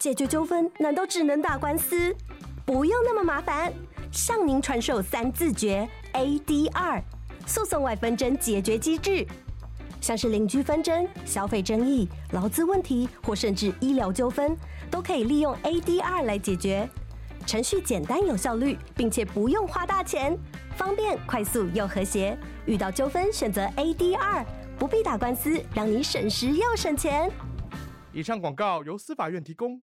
解决纠纷难道只能打官司？不用那么麻烦，向您传授3字诀 ADR 诉讼外纷争解决机制，像是邻居纷争、消费争议、劳资问题或甚至医疗纠纷，都可以利用 ADR 来解决。程序简单有效率，并且不用花大钱，方便、快速又和谐。遇到纠纷选择 ADR， 不必打官司，让你省时又省钱。 以上广告由司法院提供。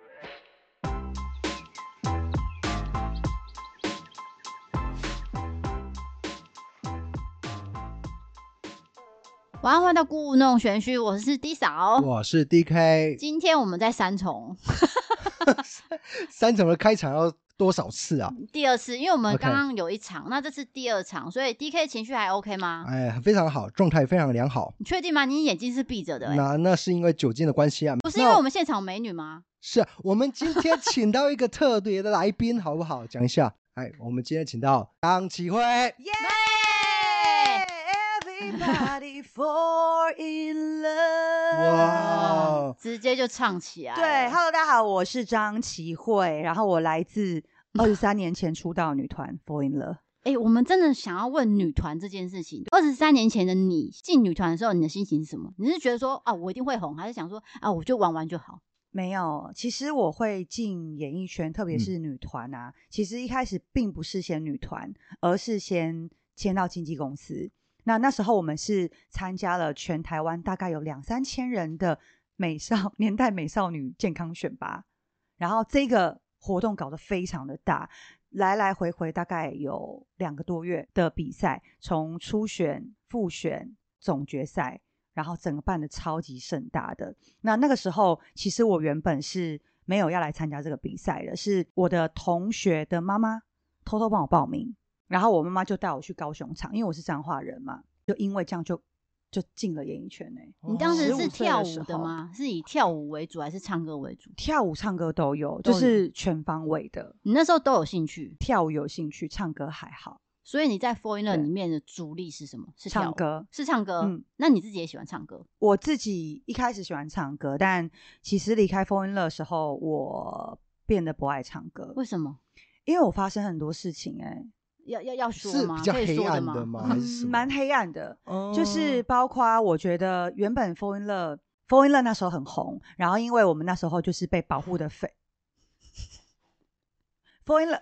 晚安，欢迎到故弄玄虚，我是 D 嫂， 我是 DK。 今天我们在三重， 三重的开场要多少次啊？ 第2次，因为我们刚刚有一场，那这次第2场，所以 DK 情绪还 OK 吗？ 哎，非常好，状态非常良好。 你确定吗？你眼睛是闭着的那是因为酒精的关系啊。 不是因为我们现场有美女吗？ 是啊，我们今天请到一个特别的来宾，好不好？讲一下。哎，我们今天请到张启慧。 Everybody fall in love。 哇， 直接就唱起来。 对 ，Hello， 大家好，我是张启慧，然后我来自23年前出道女团 Fall in Love。 我们真的想要问女团这件事情。23年前的你进女团的时候，你的心情是什么？你是觉得说啊，我一定会红，还是想说啊，我就玩玩就好？ 没有，其实我会进演艺圈，特别是女团啊。其实一开始并不是先女团，而是先签到经纪公司。那时候我们是参加了全台湾大概有2-3千人的年代美少女健康选拔，然后这个活动搞得非常的大，来来回回大概有2个多月的比赛，从初选、复选、总决赛，然后整个办的超级盛大的。那个时候其实我原本是没有要来参加这个比赛的，是我的同学的妈妈偷偷帮我报名，然后我妈妈就带我去高雄场，因为我是彰化人嘛，就因为这样就进了演艺圈。 你当时是跳舞的吗？是以跳舞为主还是唱歌为主？ 跳舞唱歌都有，就是全方位的。 你那时候都有兴趣？ 跳舞有兴趣，唱歌还好。 所以你在 Fall in Love 里面的主力是什么？是唱歌。 是唱歌。那你自己也喜欢唱歌？ 我自己一开始喜欢唱歌，但其实离开 Fall in Love 的时候，我变得不爱唱歌。 为什么？ 因为我发生很多事情。 要说吗？ 是比较黑暗的吗？还是什么？ 蛮黑暗的。就是包括我觉得原本 Fall in Love 那时候很红，然后因为我们那时候就是被保护的Fall in Love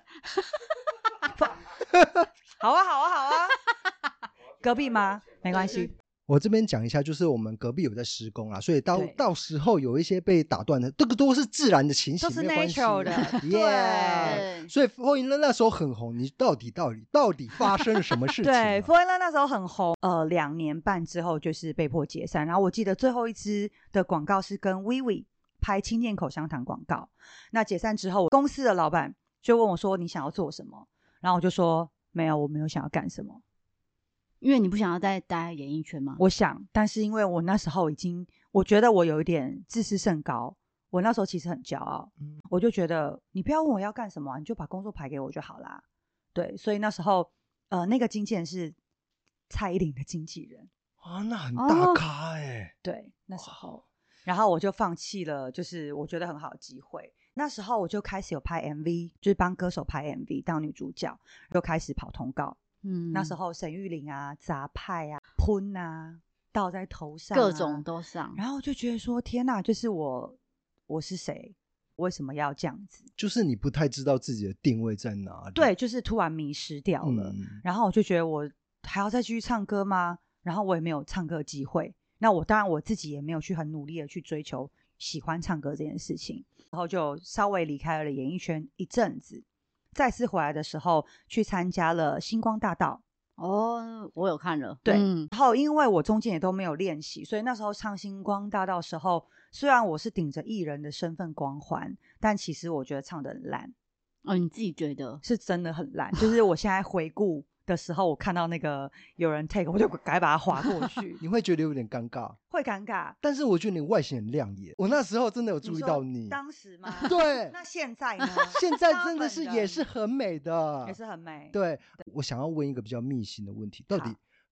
好啊隔壁吗？没关系。 我这边讲一下，就是我们隔壁有在施工啦，所以到时候有一些被打断的，这个都是自然的情形， 都是 natural 的。 对，所以 Fall in Love 那时候很红，你到底发生了什么事情？ 对 ，Fall in Love 那时候很红，2年半之后就是被迫解散。然后我记得最后一支的广告是跟 Vivi 拍清健口香糖广告。那解散之后，公司的老板就问我说：“你想要做什么？”然后我就说：“没有，我没有想要干什么。” 因为你不想要再待在演艺圈吗？ 我想，但是因为我那时候我觉得我有一点自视甚高，我那时候其实很骄傲，我就觉得你不要问我要干什么，你就把工作排给我就好啦。对，所以那时候那个经纪人是蔡依林的经纪人啊，那很大咖对，那时候，然后我就放弃了，就是我觉得很好的机会。那时候我就开始有拍 MV， 就是帮歌手拍 MV 当女主角，就开始跑通告。那时候沈玉琳啊、杂派啊、喷啊、倒在头上各种都上， 然后就觉得说天哪，就是我是谁？为什么要这样子？ 就是你不太知道自己的定位在哪里。 对，就是突然迷失掉了。然后我就觉得我还要再继续唱歌吗？然后我也没有唱歌机会。那当然我自己也没有去很努力的去追求喜欢唱歌这件事情，然后就稍微离开了演艺圈一阵子。再次回来的时候，去参加了星光大道。 我有看了。 对，然后因为我中间也都没有练习，所以那时候唱星光大道的时候，虽然我是顶着艺人的身份光环，但其实我觉得唱得很烂。 你自己觉得？ 是真的很烂。就是我现在回顾的时候，我看到那个有人 take， 我就赶把它划过去。 你会觉得有点尴尬？ 会尴尬， 但是我觉得你外形很亮眼。我那时候真的有注意到你。 当时吗？ 对。 那现在呢？ 现在真的是也是很美的， 也是很美。 对，我想要问一个比较秘辛的问题，到底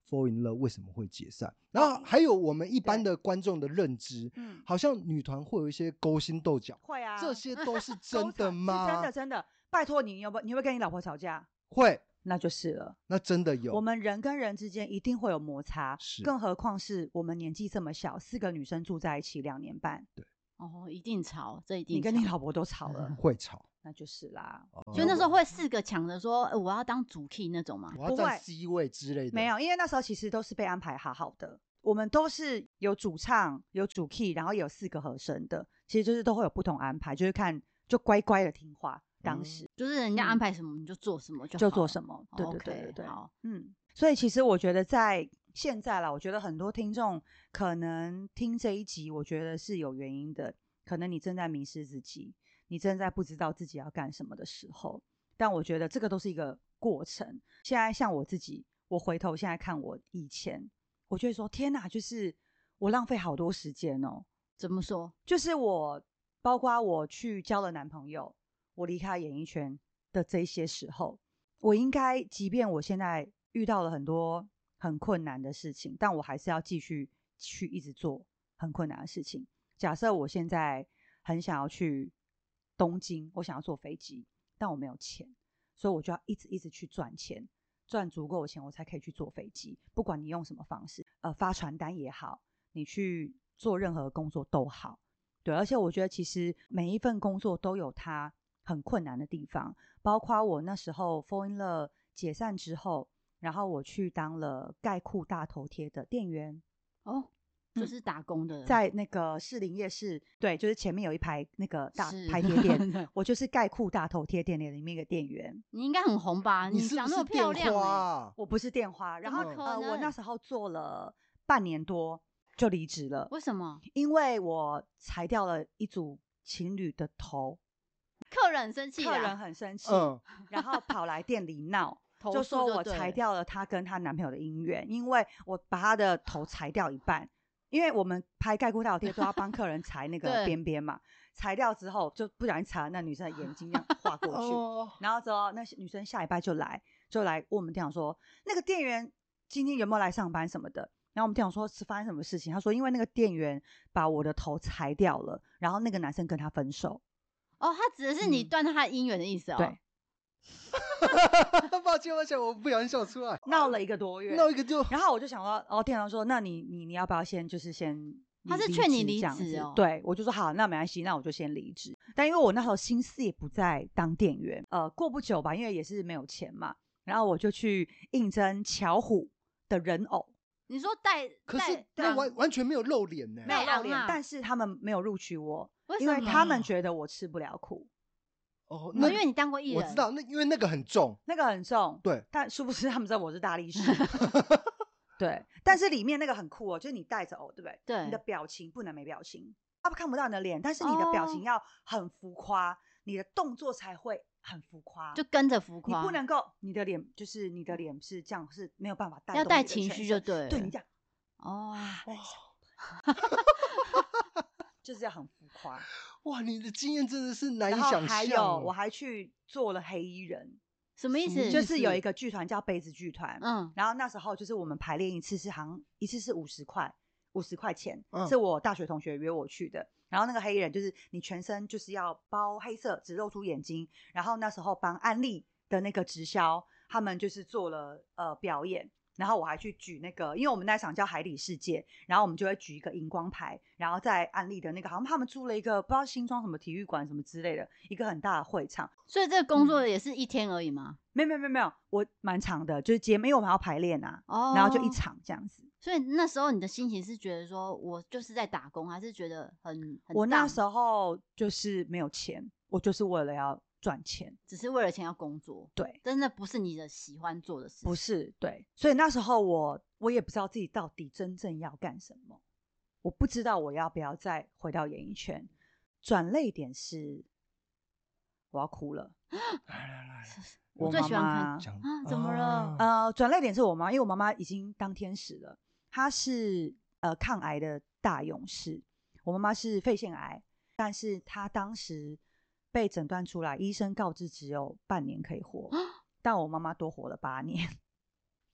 Fall in Love 为什么会解散？然后还有我们一般的观众的认知，好像女团会有一些勾心斗角， 会啊， 这些都是真的吗？ 是真的，真的。拜托你，你会跟你老婆吵架？ 会， 那就是了。 那真的有。 我们人跟人之间一定会有摩擦， 是， 更何况是我们年纪这么小，4个女生住在一起2年半， 对， 哦，一定吵，这一定吵。 你跟你老婆都吵了， 会吵。 那就是啦。 所以那时候会4个抢着说，我要当主 key 那种吗？ 我要站 C 位之类的。 没有，因为那时候其实都是被安排好好的。我们都是有主唱、有主 key， 然后有4个和声的，其实就是都会有不同安排，就是看就乖乖的听话。当时就是人家安排什么你就做什么就做什么。对对对对对。 好， 所以其实我觉得在现在啦，我觉得很多听众可能听这一集，我觉得是有原因的。可能你正在迷失自己，你正在不知道自己要干什么的时候，但我觉得这个都是一个过程。现在像我自己，我回头现在看我以前，我就会说天哪，就是我浪费好多时间哦。 怎么说？ 就是包括我去交了男朋友，我离开演艺圈的这些时候，我应该即便我现在遇到了很多很困难的事情，但我还是要继续去一直做很困难的事情。假设我现在很想要去东京，我想要坐飞机，但我没有钱，所以我就要一直去赚钱，赚足够的钱我才可以去坐飞机。不管你用什么方式，发传单也好，你去做任何工作都好。对，而且我觉得其实每一份工作都有它很困难的地方，包括我那时候 Fall in Love 解散之后，然后我去当了盖库大头贴的店员。 哦，就是打工的， 在那个士林夜市，对，就是前面有一排那个大拍贴店，我就是盖库大头贴店里面一个店员。 你应该很红吧？ 你长那么漂亮啊！ 我不是电花，然后我那时候做了半年多就离职了。 为什么？ 因为我裁掉了一组情侣的头， 客人很生气， 客人很生气，然后跑来店里闹。 就说我裁掉了她跟她男朋友的姻缘，因为我把她的头裁掉一半。因为我们拍盖库大头贴都要帮客人裁那个边边嘛，裁掉之后就不小心裁了那女生的眼睛，这样划过去。然后之后那女生下礼拜就来问我们店长说，那个店员今天有没有来上班什么的。然后我们店长说是发生什么事情，他说因为那个店员把我的头裁掉了，然后那个男生跟他分手。 哦，他指的是你断他的姻缘的意思哦。 对。 抱歉，我不小心笑出来。 闹了1个多月，然后我就想说，店长说，那你要不要先他是劝你离职哦。 对，我就说好，那没关系，那我就先离职。但因为我那时候心思也不在当店员，过不久吧，因为也是没有钱嘛，然后我就去应征巧虎的人偶。 你说可是那完全没有露脸呢， 没有露脸，但是他们没有录取我， 因为他们觉得我吃不了苦。 哦，因为你当过艺人， 我知道，因为那个很重， 对，但殊不知他们知道我是大力士。对，但是里面那个很酷哦，就是你戴着偶，对不对？ 对， 你的表情不能没表情，他看不到你的脸，但是你的表情要很浮夸，你的动作才会很浮夸， 就跟着浮夸。 你不能够，你的脸是这样，是没有办法带动要带情绪就对了， 对你这样， 哦， 就是要很浮夸。 哇，你的经验真的是难以想象。 还有，我还去做了黑衣人。 什么意思？ 就是有一个剧团叫杯子剧团，然后那时候就是我们排练一次是一次是50块钱，是我大学同学约我去的。然后那个黑衣人就是你全身就是要包黑色，只露出眼睛。然后那时候帮安利的那个直销，他们就是做了表演。然后我还去举那个，因为我们那场叫海底世界，然后我们就会举一个荧光牌，然后在安利的那个，好像他们租了一个不知道新庄什么体育馆什么之类的一个很大的会场。 所以这个工作也是1天而已吗？ 没有，我蛮长的，就是因为我们要排练啊，然后就1场这样子。 所以那时候你的心情是觉得说我就是在打工，还是觉得很我那时候就是没有钱，我就是为了要赚钱， 只是为了钱要工作。 对， 但那不是你的喜欢做的事情。 不是，对。所以那时候我也不知道自己到底真正要干什么，我不知道我要不要再回到演艺圈。转捩点是我要哭了。 来， 我最喜欢看啊，怎么了？ 转捩点是我妈，因为我妈妈已经当天使了，她是抗癌的大勇士。我妈妈是肺腺癌，但是她当时被诊断出来，医生告知只有半年可以活，但我妈妈多活了8年。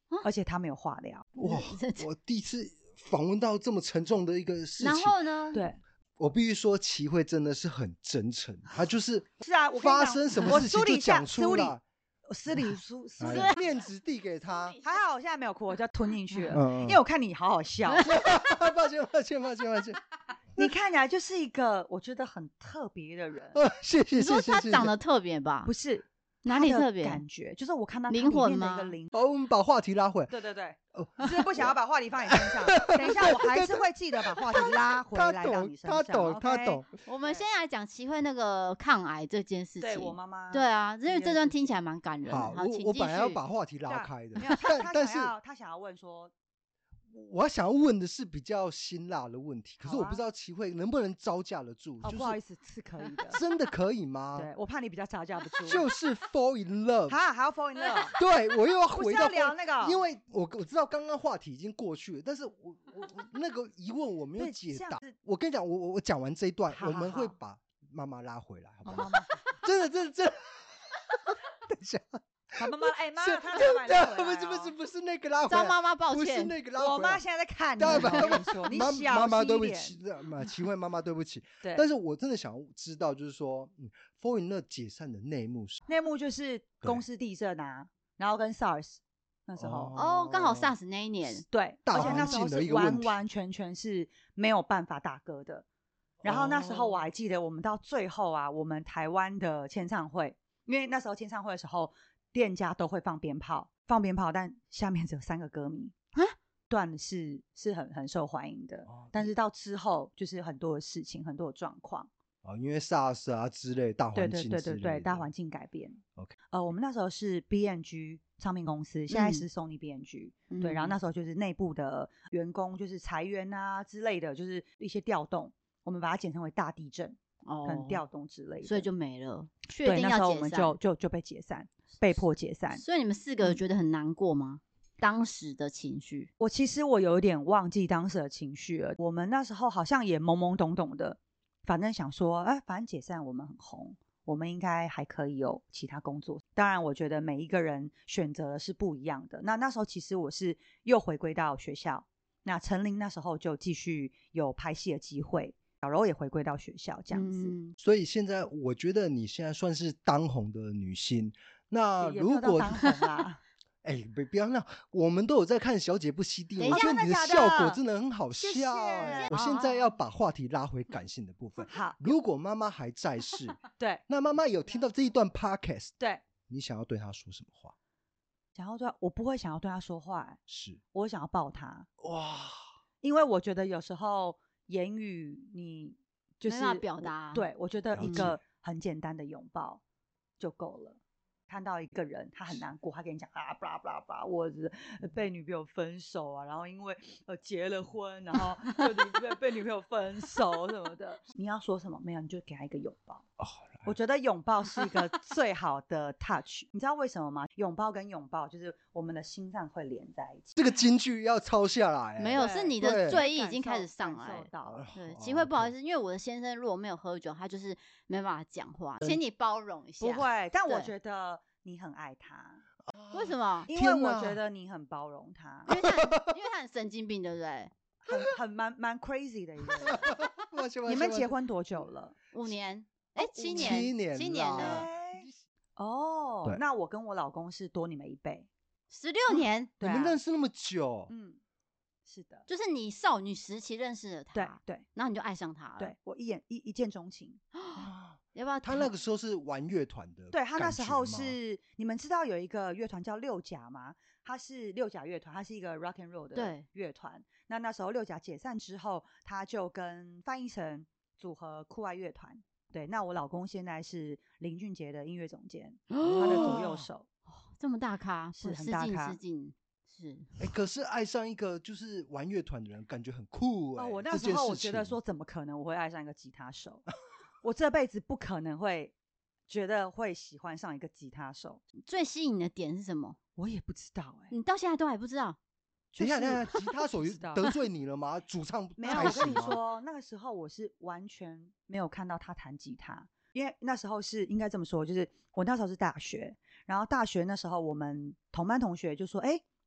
而且他没有化疗。 哇，我第一次访问到这么沉重的一个事情。 然后呢？ 对， 我必须说，齐慧真的是很真诚，她就是啊，我跟你讲发生什么事情就讲出来。 私理面子递给他， 还好我现在没有哭，我就吞进去了，因为嗯我看你好好笑。 抱歉。 你看起来就是一个我觉得很特别的人。 谢谢。 你说他长得特别吧？ 不是， 哪里特别？ 感觉就是我看到灵魂吗？ 好，我们把话题拉回来。 对，是不想要把话题放你身上。等一下，我还是会记得把话题拉回来到你身上。 他懂。 我们先来讲齐慧那个抗癌这件事情。 对我妈妈。 对啊，因为这段听起来蛮感人的。好， 我本来要把话题拉开的， 没有，但是他想要问说。 我想要问的是比较辛辣的问题，可是我不知道齐慧能不能招架得住。 不好意思，是可以的。 真的可以吗？ 对，我怕你比较招架不住。 就是 fall in love， 还要 fall in love。 对，我又要回到聊那个， 因为我知道刚刚话题已经过去了，但是我那个疑问我没有解答。我跟你讲，我讲完这一段，我们会把妈妈拉回来，好不好？真的。等一下。 妈妈，妈， 不是那个拉回来， 张妈妈抱歉， 不是那个拉回来。 我妈现在在看你， 我跟你说，你小心一点。 妈妈对不起，齐慧妈妈对不起。 对， 但是我真的想知道，就是说，fall in love 解散的内幕就是公司地震啊，然后跟 SARS 那时候刚好 SARS 那一年， 对，而且那时候是完全是没有办法打歌的。然后那时候我还记得，我们到最后啊，我们台湾的签唱会，因为那时候签唱会的时候。店家都会放鞭炮，但下面只有3个歌迷啊，段是很受欢迎的，但是到之后就是很多的事情，很多的状况因为 SARS 啊之类大环境对，大环境改变。 OK， 我们那时候是 B&G 唱片公司，现在是 Sony B&G，对，然后那时候就是内部的员工就是裁员啊之类的，就是一些调动，我们把它简称为大地震。可能调动之类的， 所以就没了。 对，那时候我们就被解散，被迫解散。 所以你们4个觉得很难过吗？当时的情绪？ 其实我有一点忘记当时的情绪了。我们那时候好像也懵懵懂懂的，反正想说，反正解散我们很红，我们应该还可以有其他工作。当然，我觉得每一个人选择的是不一样的。那时候其实我是又回归到学校，那陈琳那时候就继续有拍戏的机会。小柔也回归到学校这样子， 所以现在我觉得你现在算是当红的女星。那如果当红啦， 不要那，我们都有在看《小姐不吸地》，我觉得你的效果真的很好笑。 谢谢。 我现在要把话题拉回感性的部分。 好， 如果妈妈还在世， 对， 那妈妈有听到这一段 podcast， 对， 你想要对她说什么话？ 我不会想要对她说话， 是我想要抱她。 哇， 因为我觉得有时候。言语你就是没办法表达， 对，我觉得一个很简单的拥抱就够了。看到一个人他很难过，他跟你讲我被女朋友分手啊，然后因为结了婚，然后就被女朋友分手什么的，你要说什么？没有，你就给他一个拥抱。我觉得拥抱是一个最好的 touch， 你知道为什么吗？拥抱跟拥抱就是我们的心脏会连在一起。 这个金句要抄下来。 没有，是你的醉意已经开始上来了。 对，齐慧不好意思，因为我的先生如果没有喝酒，他就是没办法讲话，请你包容一下。 不会，但我觉得你很爱他。 为什么？ 因为我觉得你很包容他， 因为他很神经病，对不对？ 很蛮 crazy 的一个人。你们结婚多久了 ？5年。7 年了。 那我跟我老公是多你们1倍 ，16年。 你们认识那么久？ 是的， 就是你少女时期认识了他， 对， 然后你就爱上他了。 对，我一见钟情。 要不要？ 他那个时候是玩乐团的， 对，他那时候是，你们知道有一个乐团叫六甲吗？他是六甲乐团，他是一个 rock and roll 的乐团。那时候六甲解散之后，他就跟范逸臣组合酷爱乐团。对，那我老公现在是林俊杰的音乐总监，他的左右手。 这么大咖， 是很大咖， 是。 可是爱上一个就是玩乐团的人，感觉很酷。 我那时候我觉得说，怎么可能我会爱上一个吉他手？我这辈子不可能会觉得会喜欢上一个吉他手。 最吸引你的点是什么？ 我也不知道你到现在都还不知道？ 等一下，吉他手得罪你了吗？主唱没有，我跟你说，那个时候我是完全没有看到他弹吉他，因为那时候是应该这么说，就是我那时候是大学，然后大学那时候我们同班同学就说，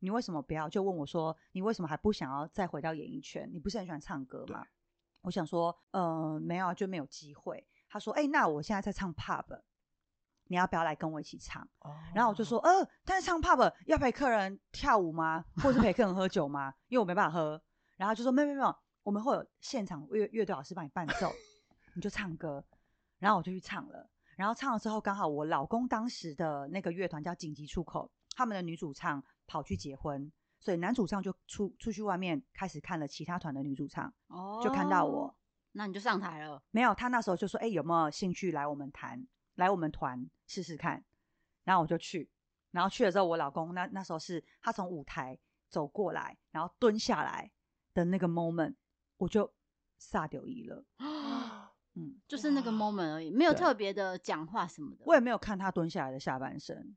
你为什么不要？就问我说，你为什么还不想要再回到演艺圈？你不是很喜欢唱歌吗？我想说，没有啊，就没有机会。他说，那我现在在唱 pub， 你要不要来跟我一起唱？然后我就说，但是唱 pub 要陪客人跳舞吗？或者是陪客人喝酒吗？因为我没办法喝。然后他就说，没有，我们会有现场乐队老师帮你伴奏，你就唱歌。然后我就去唱了。然后唱了之后，刚好我老公当时的那个乐团叫紧急出口，他们的女主唱跑去结婚，所以男主唱就出去外面开始看了其他团的女主唱，就看到我， 那你就上台了？ 没有，他那时候就说，有没有兴趣来我们团试试看？然后我就去，然后去了之后，我老公那时候是他从舞台走过来，然后蹲下来的那个 moment， 我就撒丢一了。 就是那个 moment 而已，没有特别的讲话什么的。 我也没有看他蹲下来的下半身。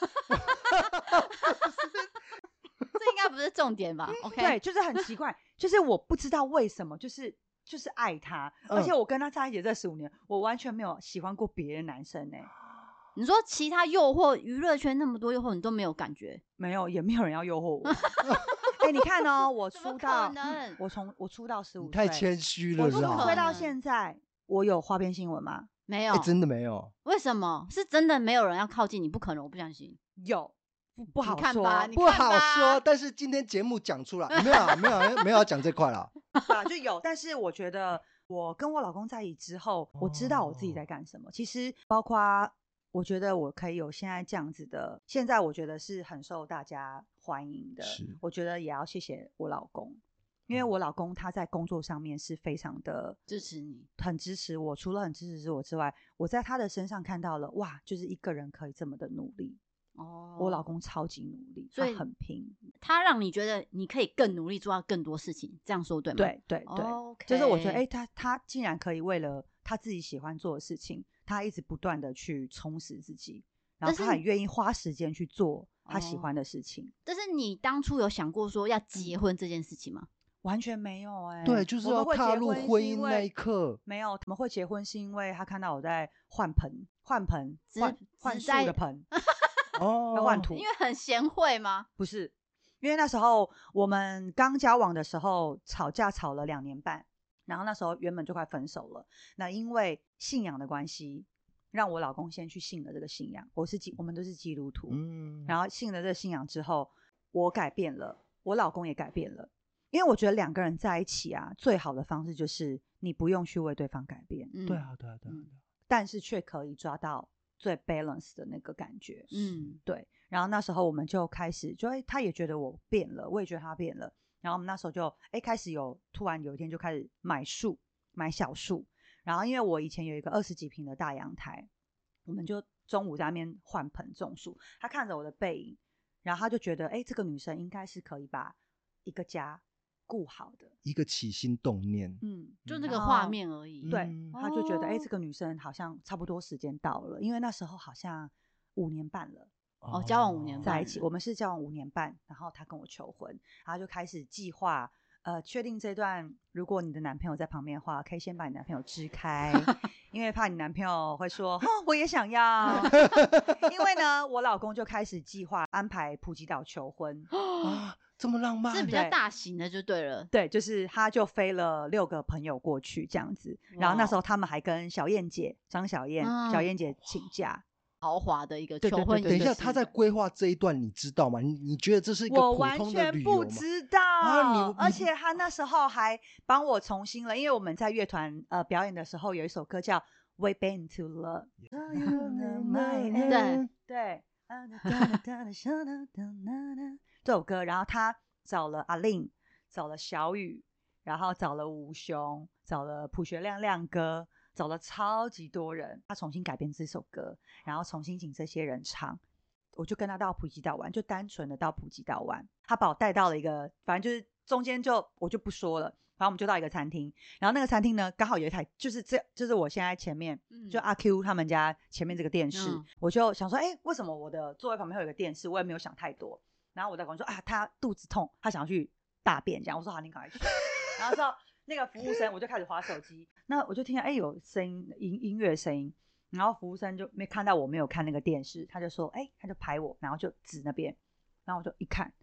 这应该不是重点吧？OK， 对，就是很奇怪，就是我不知道为什么，就是爱他，而且我跟他在一起这15年，我完全没有喜欢过别的男生欸。 你说其他诱惑，娱乐圈那么多诱惑，你都没有感觉？ 没有，也没有人要诱惑我。你看哦，我出道，我出道15岁， 太谦虚了啦。 我出道现在，我有花边新闻吗？ 没有， 真的没有。 为什么？是真的没有人要靠近你？不可能，我不相信。 有，不好说， 不好说。但是今天节目讲出来，没有要讲这块啦。 就有，但是我觉得我跟我老公在一起之后，我知道我自己在干什么。其实包括我觉得我可以有现在这样子的，现在我觉得是很受大家欢迎的。我觉得也要谢谢我老公。因为我老公他在工作上面是非常的支持你， 很支持我。除了很支持我之外，我在他的身上看到了，哇，就是一个人可以这么的努力。我老公超级努力，所以他很拼。 他让你觉得你可以更努力做到更多事情，这样说对吗？ 对，就是我觉得，他竟然可以为了他自己喜欢做的事情，他一直不断的去充实自己，然后他很愿意花时间去做他喜欢的事情。 但是你当初有想过说要结婚这件事情吗？ 完全没有对，就是要踏入婚姻那一刻。 没有，我们会结婚是因为他看到我在换树的盆要换土。 因为很贤惠吗？ 不是，因为那时候我们刚交往的时候吵架吵了2年半，然后那时候原本就快分手了。那因为信仰的关系，让我老公先去信了这个信仰。我们都是基督徒，然后信了这个信仰之后，我改变了，我老公也改变了。因为我觉得2个人在一起啊，最好的方式就是你不用去为对方改变。 对啊， 但是却可以抓到最 balance 的那个感觉。对。然后那时候我们就开始，他也觉得我变了，我也觉得他变了。然后我们那时候就开始突然有一天就开始买小树。然后因为我以前有一个20几坪的大阳台，我们就中午在那边换盆种树。他看着我的背影，然后他就觉得这个女生应该是可以把一个家顾好的一个起心动念。 就那个画面而已。 对，他就觉得这个女生好像差不多时间到了。因为那时候好像5年半了。 交往5年半在一起，我们是交往5年半，然后他跟我求婚，然后就开始计划，确定这段，如果你的男朋友在旁边的话，可以先把你男朋友支开，因为怕你男朋友会说，我也想要。因为呢，我老公就开始计划安排普吉岛求婚。 这么浪漫， 是比较大型的就对了。 对，就是他就飞了6个朋友过去这样子，然后那时候他们还跟小燕姐张小燕姐请假。 豪华的一个求婚。 等一下，他在规划这一段，你知道吗？你觉得这是一个普通的旅游吗？ 我完全不知道。而且他那时候还帮我重新了，因为我们在乐团表演的时候有一首歌叫《Way Back to Love》。对。这首歌，然后他找了阿令，找了小雨，然后找了吴雄，找了朴学亮哥，找了超级多人，他重新改编这首歌，然后重新请这些人唱。我就跟他到普吉岛玩，就单纯的到普吉岛玩。他把我带到了一个，反正就是中间我就不说了，然后我们就到一个餐厅，然后那个餐厅呢刚好有一台，就是我现在前面，就阿 Q 他们家前面这个电视，我就想说，为什么我的座位旁边会有一个电视？我也没有想太多。然后我在跟我说他肚子痛，他想要去大便，这样我说好，你赶快去。然后之后那个服务生，我就开始滑手机，那我就听到有声音，音乐声音，然后服务生就没看到我没有看那个电视，他就说他就拍我，然后就指那边，然后我就一看，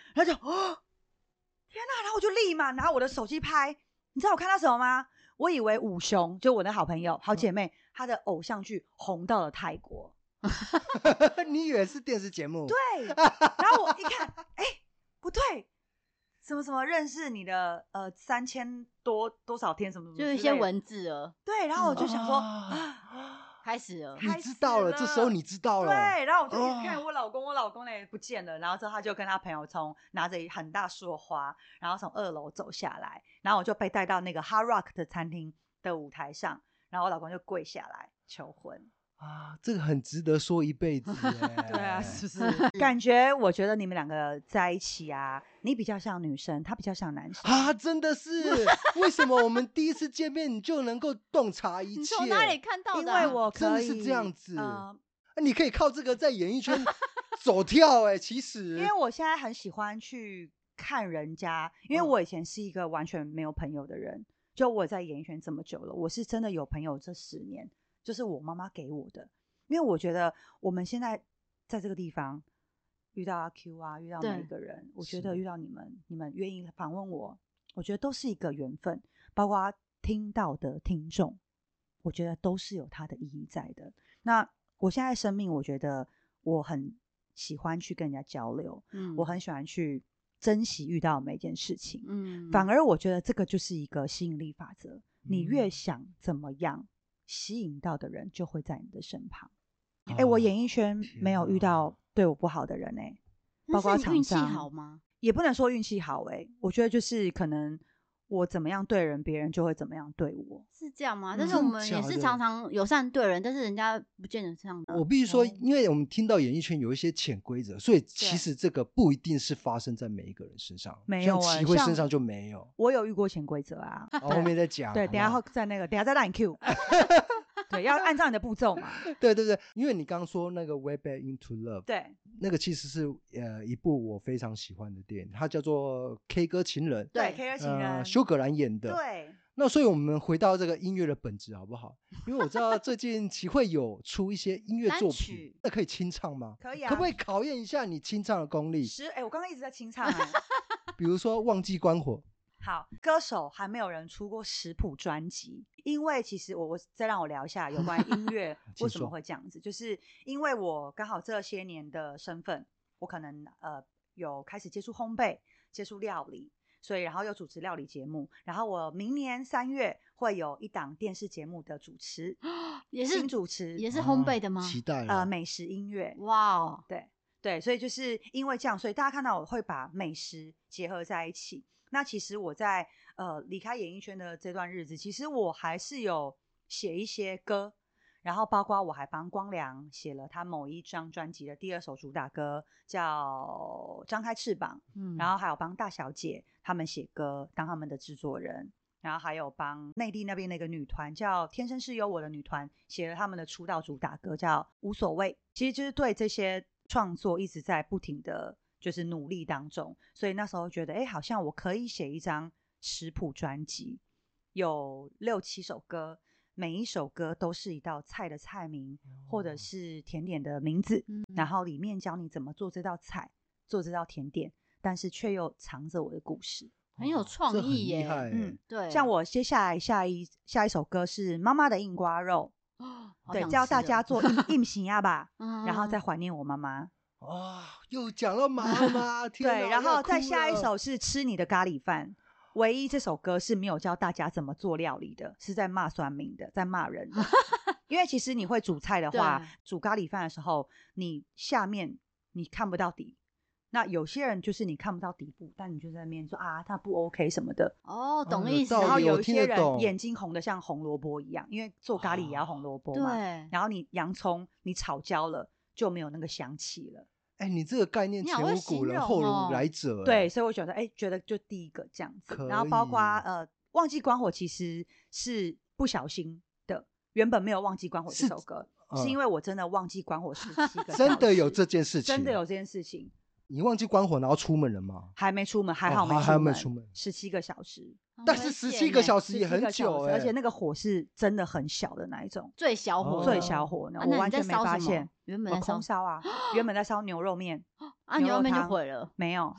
然后就天哪！然后我就立马拿我的手机拍，你知道我看到什么吗？我以为五雄就我的好朋友、好姐妹，她的偶像剧红到了泰国。 你以为是电视节目？ 对，然后我一看，不对，什么认识你的3000多少天什么就一些文字了。 对，然后我就想说开始了， 你知道了，这时候你知道了。 对，然后我就一看我老公呢不见了，然后之后他就跟他朋友拿着很大束花，然后从2楼走下来，然后我就被带到那个 Hard Rock 的餐厅的舞台上，然后我老公就跪下来求婚。 这个很值得说一辈子对啊，是不是？感觉我觉得你们两个在一起啊，你比较像女生，他比较像男生真的是？为什么我们第一次见面你就能够洞察一切？ 你从哪里看到的？ 因为我真的是这样子。你可以靠这个在演艺圈走跳其实因为我现在很喜欢去看人家，因为我以前是一个完全没有朋友的人，就我在演艺圈这么久了，我是真的有朋友这10年。就是我妈妈给我的，因为我觉得我们现在在这个地方遇到阿 Q 啊，遇到每一个人，我觉得遇到你们愿意访问我，我觉得都是一个缘分，包括听到的听众，我觉得都是有它的意义在的。那我现在生命，我觉得我很喜欢去跟人家交流，我很喜欢去珍惜遇到每一件事情，反而我觉得这个就是一个吸引力法则，你越想怎么样。吸引到的人就会在你的身旁。我演艺圈没有遇到对我不好的人包括厂商。运气好吗？ 也不能说运气好我觉得就是可能我怎么样对人，别人就会怎么样对我， 是这样吗？但是我们也是常常友善对人，但是人家不见得这样的。 我必须说，因为我们听到演艺圈有一些潜规则，所以其实这个不一定是发生在每一个人身上， 没有像齐慧身上就没有。 我有遇过潜规则啊， 后面再讲。 对，等一下再让你 Q。对，要按照你的步骤嘛。 对，因为你刚刚说那个 Way Back Into Love， 对， 那个其实是一部我非常喜欢的电影，它叫做《K 歌情人》。 对，K 歌情人， 休葛兰演的。 对。 那所以我们回到这个音乐的本质好不好？因为我知道最近齐慧有出一些音乐作品，那可以清唱吗？ 可以啊。 可不可以考验一下你清唱的功力？ 我刚刚一直在清唱比如说《忘记关火》。 好，歌手还没有人出过10谱专辑，因为其实我再让我聊一下有关音乐为什么会这样子，就是因为我刚好这些年的身份，我可能有开始接触烘焙，接触料理，所以然后又主持料理节目，然后我明年3月会有一档电视节目的主持， 也是新主持， 也是烘焙的吗？ 期待了。 美食音乐。 哇， 对，所以就是因为这样，所以大家看到我会把美食结合在一起。那其实我在离开演艺圈的这段日子，其实我还是有写一些歌，然后包括我还帮光良写了他某一张专辑的第2首主打歌，叫《张开翅膀》，然后还有帮大小姐他们写歌，当他们的制作人，然后还有帮内地那边的一个女团叫天生是有我的女团写了他们的出道主打歌叫《无所谓》，其实就是对这些创作一直在不停的就是努力当中，所以那时候觉得好像我可以写一张10谱专辑，有6-7首歌，每一首歌都是一道菜的菜名，或者是甜点的名字，然后里面教你怎么做这道菜，做这道甜点，但是却又藏着我的故事， 很有创意耶。 对，像我接下来下一首歌是妈妈的硬瓜肉，对，教大家做硬形鸭吧，然后再怀念我妈妈。 又讲了妈妈， 对，然后再下一首是吃你的咖喱饭。唯一这首歌是没有教大家怎么做料理的，是在骂酸民的，在骂人的。因为其实你会煮菜的话，煮咖喱饭的时候，你下面你看不到底。那有些人就是你看不到底部，但你就在那边说他不 OK 什么的。 懂意思。 然后有一些人眼睛红的像红萝卜一样，因为做咖喱也要红萝卜嘛。 对。 然后你洋葱你炒焦了就没有那个香气了。 你这个概念前无古人后无来者。 对，所以我觉得就第一个这样子，然后包括忘记关火其实是不小心的，原本没有忘记关火这首歌，是因为我真的忘记关火17个小时。 真的有这件事情？ 真的有这件事情。 你忘记关火然后出门了吗？ 还没出门，还好没出门。17个小时。 但是17个小时也很久而且那个火是真的很小的那一种， 最小火， 我完全没发现。 原本在空烧啊，原本在烧牛肉面， 牛肉面就毁了。 没有，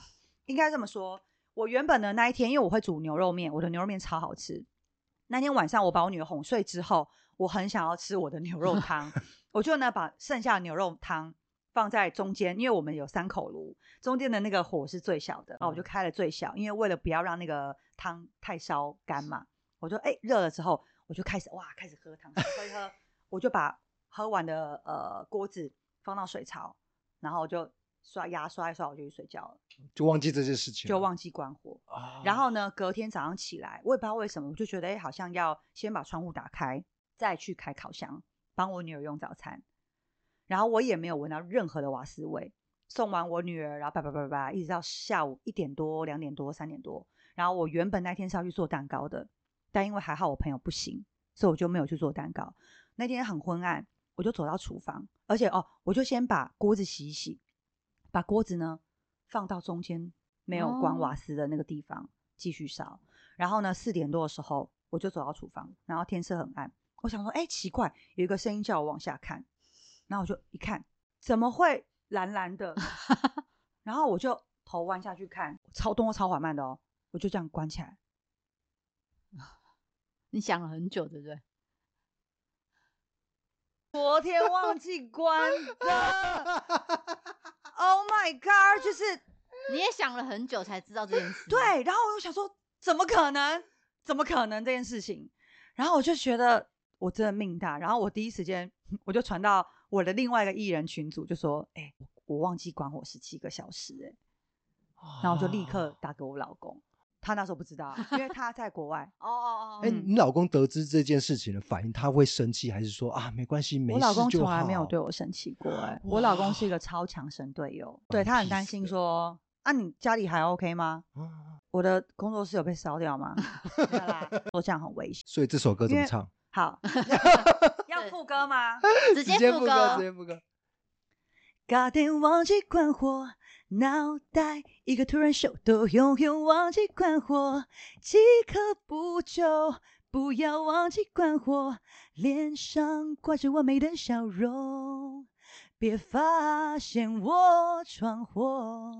应该这么说，我原本的那一天，因为我会煮牛肉面，我的牛肉面超好吃。那天晚上我把我女儿哄睡之后，我很想要吃我的牛肉汤，我就呢把剩下的牛肉汤放在中间，因为我们有3口炉，中间的那个火是最小的，然后我就开了最小，因为为了不要让那个汤太烧干嘛，我就热了之后，我就开始喝汤，喝一喝，我就把喝完的锅子放到水槽，然后就刷一刷，我就去睡觉了， 就忘记这件事情， 就忘记关火。然后呢，隔天早上起来，我也不知道为什么，我就觉得好像要先把窗户打开，再去开烤箱，帮我女儿用早餐。然后我也没有闻到任何的瓦斯味。送完我女儿，然后一直到下午1点多、2点多、3点多。然后我原本那天是要去做蛋糕的，但因为还好我朋友不行，所以我就没有去做蛋糕。那天很昏暗，我就走到厨房，而且我就先把锅子洗一洗，把锅子呢放到中间没有关瓦斯的那个地方继续烧。然后呢4点多的时候我就走到厨房，然后天色很暗，我想说奇怪，有一个声音叫我往下看，然后我就一看，怎么会蓝蓝的然后我就头弯下去看，动作超缓慢的我就这样关起来。 你想了很久对不对？ 昨天忘记关的Oh my god， 就是你也想了很久才知道这件事。 对，然后我就想说怎么可能这件事情，然后我就觉得我真的命大，然后我第一时间我就传到我的另外一个艺人群组，就说我忘记关火17个小时然后我就立刻打给我老公，他那时候不知道，因为他在国外。 你老公得知这件事情的反应，他会生气还是说没关系，没事就好？ 我老公从来没有对我生气过我老公是一个超强神队友，对，他很担心说你家里还 OK 吗？我的工作室有被烧掉吗？没有啦，说这样很危险。 所以这首歌怎么唱？ 好要副歌吗？ 直接副歌。 差点忘记关火，脑袋一个突然秀逗，永远忘记关火，即刻补救，不要忘记关火，脸上挂着完美的笑容，别发现我闯祸。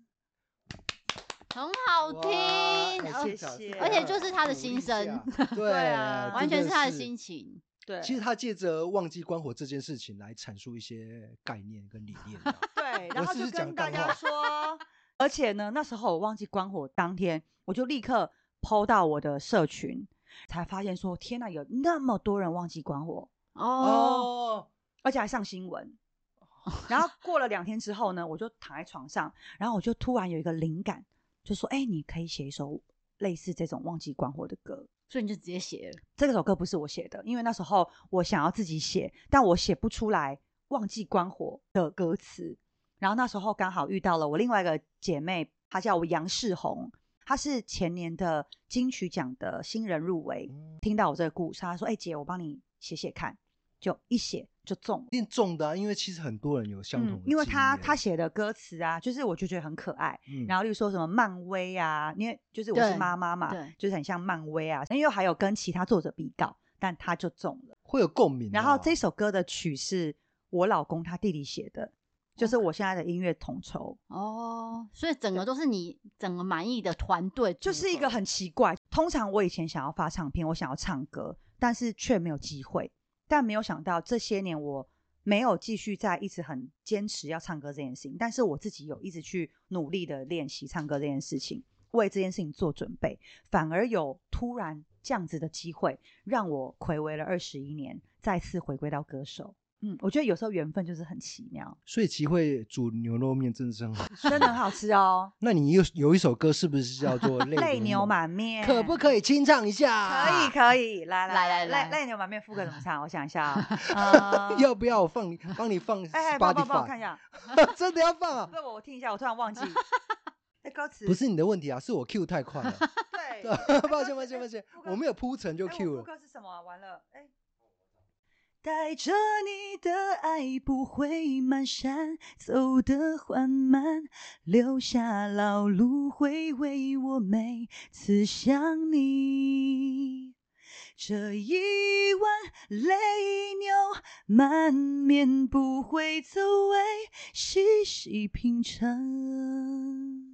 很好听， 谢谢。 而且就是他的心声， 对完全是他的心情。 对， 其实他借着忘记关火这件事情来阐述一些概念跟理念。 对，然后就跟大家说，而且呢，那时候我忘记关火当天，我就立刻 po 到我的社群，才发现说，天哪，有那么多人忘记关火而且还上新闻。然后过了2天之后呢，我就躺在床上，然后我就突然有一个灵感，就说你可以写一首类似这种忘记关火的歌。 所以你就直接写了。 这首歌不是我写的，因为那时候我想要自己写，但我写不出来忘记关火的歌词。然后那时候刚好遇到了我另外一个姐妹，她叫我杨世红，她是前年的金曲奖的新人入围。听到我这个故事，她说姐，我帮你写写看，就一写就中了， 一定中的因为其实很多人有相同的经验。 因为他写的歌词就是我就觉得很可爱。然后例如说什么漫威因为就是我是妈妈嘛，就是很像漫威因为又还有跟其他作者比稿，但他就中了， 会有共鸣。 然后这首歌的曲是我老公他弟弟写的，就是我现在的音乐统筹。 所以整个都是你整个满意的团队， 就是一个很奇怪。通常我以前想要发唱片，我想要唱歌，但是却没有机会。但没有想到这些年我没有继续在一直很坚持要唱歌这件事情，但是我自己有一直去努力的练习唱歌这件事情，为这件事情做准备，反而有突然这样子的机会，让我睽违了21年，再次回归到歌手。我觉得有时候缘分就是很奇妙。 所以齐慧煮牛肉面真的是很好吃， 真的很好吃那你有一首歌是不是叫做泪牛满面？ 可不可以清唱一下？ 可以，来，泪牛满面副歌怎么唱？我想一下要不要我帮你放 Spotify？ 帮我看一下真的要放啊？ 我听一下，我突然忘记歌词不是你的问题是我 Q 太快了。 对抱歉，我没有铺陈就 Q 了。 副歌是什么完了带着你的爱不会蹒跚，走得缓慢，留下老路回味我每次想你。这一碗泪牛满面不会走味，细细品尝，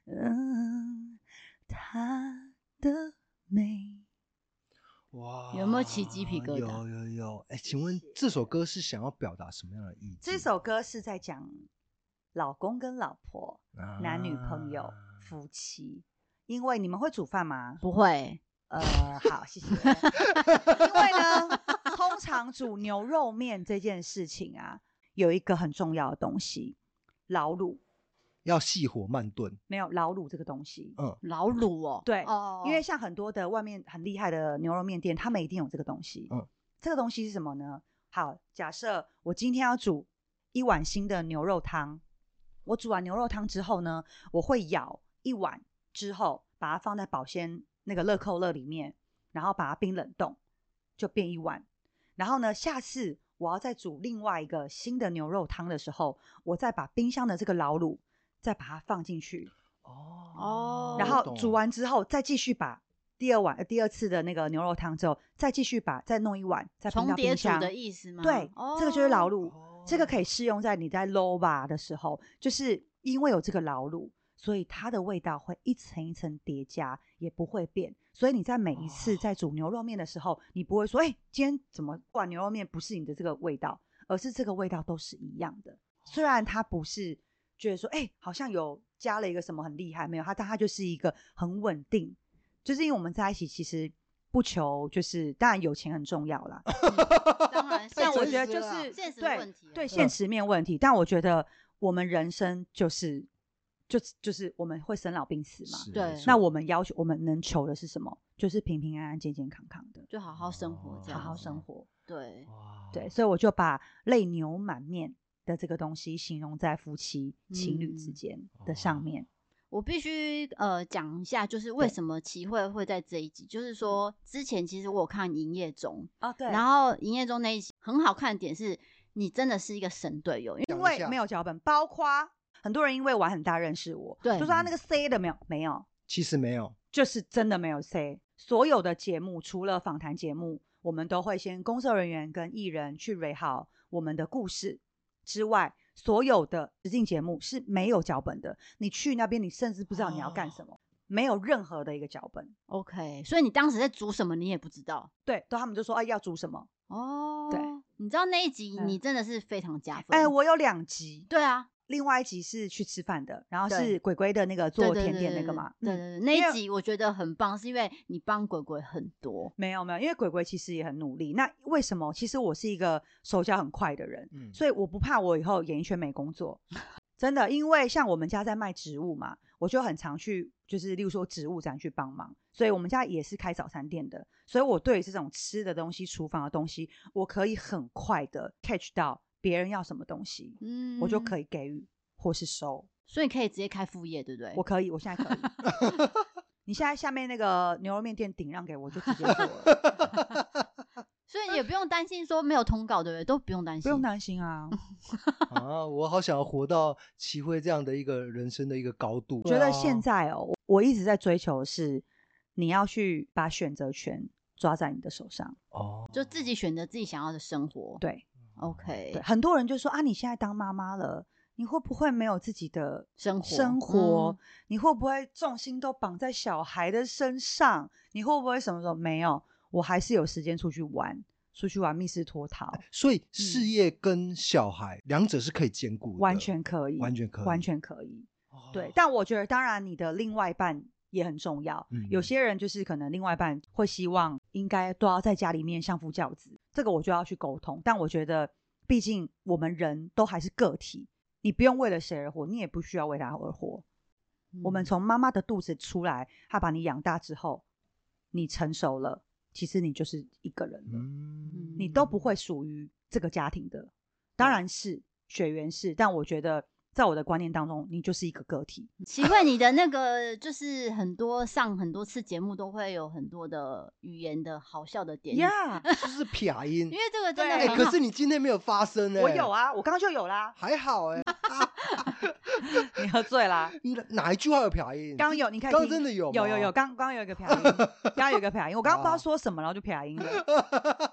她的美。 哇， 有没有起鸡皮疙瘩？ 有。请问这首歌是想要表达什么样的意思？ 这首歌是在讲老公跟老婆、男女朋友、夫妻。因为你们会煮饭吗？ 不会。 好，谢谢。因为呢，通常煮牛肉面这件事情啊，有一个很重要的东西，老卤。 要细火慢炖， 没有老卤这个东西。 老卤哦， 对，因为像很多的外面很厉害的牛肉面店，他们一定有这个东西。这个东西是什么呢？好，假设我今天要煮1碗新的牛肉汤，我煮完牛肉汤之后呢，我会舀1碗之后，把它放在保鲜那个乐扣乐里面，然后把它冰冷冻，就变1碗。然后呢，下次我要再煮另外一个新的牛肉汤的时候，我再把冰箱的这个老卤再把它放进去，然后煮完之后再继续把第二次的那个牛肉汤之后，再继续再弄1碗，再冰到冰箱。 重叠煮的意思吗？ 对，这个就是老卤。这个可以适用在你在 low bar 的时候，就是因为有这个老卤，所以它的味道会一层一层叠加，也不会变。所以你在每一次在煮牛肉面的时候，你不会说，今天怎么碗牛肉面不是你的这个味道，而是这个味道都是一样的。虽然它不是觉得说好像有加了一个什么很厉害，没有，但它就是一个很稳定。就是因为我们在一起其实不求，就是当然有钱很重要啦， 当然， 但我觉得就是现实问题， 对现实面问题。但我觉得我们人生就是我们会生老病死嘛， 对。 那我们能求的是什么？就是平平安安、健健康康的， 就好好生活，这样好好生活。 对， 对，所以我就把泪流满面的这个东西形容在夫妻情侣之间的上面。 我必须讲一下，就是为什么齐慧会在这一集，就是说之前其实我有看营业中对， 然后营业中那一集很好看的点是，你真的是一个神队友， 因为没有脚本，包括很多人因为玩很大认识我， 对， 就说他那个 say 的没有， 其实没有， 就是真的没有 say。所有的节目除了访谈节目，我们都会先工作人员跟艺人去蕊好我们的故事之外，所有的实境节目是没有脚本的。你去那边，你甚至不知道你要干什么，没有任何的一个脚本。 OK， 所以你当时在煮什么，你也不知道。 对，他们就说要煮什么。对， 你知道那一集你真的是非常加分。 我有2集。 对啊。 另外1集是去吃饭的，然后是鬼鬼的那个做甜点那个嘛。 对，那一集我觉得很棒，是因为你帮鬼鬼很多。 没有，因为鬼鬼其实也很努力。那为什么？其实我是一个手脚很快的人，所以我不怕我以后演艺圈没工作。真的，因为像我们家在卖植物嘛，我就很常去，就是例如说植物展去帮忙。所以我们家也是开早餐店的，所以我对这种吃的东西、厨房的东西，我可以很快的 catch 到别人要什么东西，我就可以给予或是收。 所以可以直接开副业，对不对？ 我可以，我现在可以。你现在下面那个牛肉面店顶让给我，就直接做了。 所以也不用担心说没有通告，对不对？都不用担心， 不用担心啊。 我好想要活到齐慧这样的一个人生的一个高度。 觉得现在我一直在追求的是，你要去把选择权抓在你的手上。 就自己选择自己想要的生活。 对 ，OK。 对，很多人就说你现在当妈妈了，你会不会没有自己的生活？你会不会重心都绑在小孩的身上？你会不会什么时候没有？我还是有时间出去玩密室脱逃。 所以事业跟小孩两者是可以兼顾的， 完全可以。对，但我觉得当然你的另外一半也很重要。有些人就是可能另外一半会希望应该都要在家里面相夫教子，这个我就要去沟通。但我觉得毕竟我们人都还是个体，你不用为了谁而活，你也不需要为他而活。我们从妈妈的肚子出来，她把你养大之后，你成熟了，其实你就是一个人了。你都不会属于这个家庭的。当然是血缘是，但我觉得在我的观念当中，你就是一个个体。 奇怪，你的那个就是上很多次节目都会有很多的语言的好笑的点， 就是撇音。 因为这个真的很好。 可是你今天没有发声。 我有啊，我刚刚就有啦。 还好你喝醉啦？ 你哪一句话有撇音？ 刚有，你看， 刚真的有吗？ 有，刚有一个撇音，刚刚有一个撇音，我刚刚不知道说什么，然后就撇音了。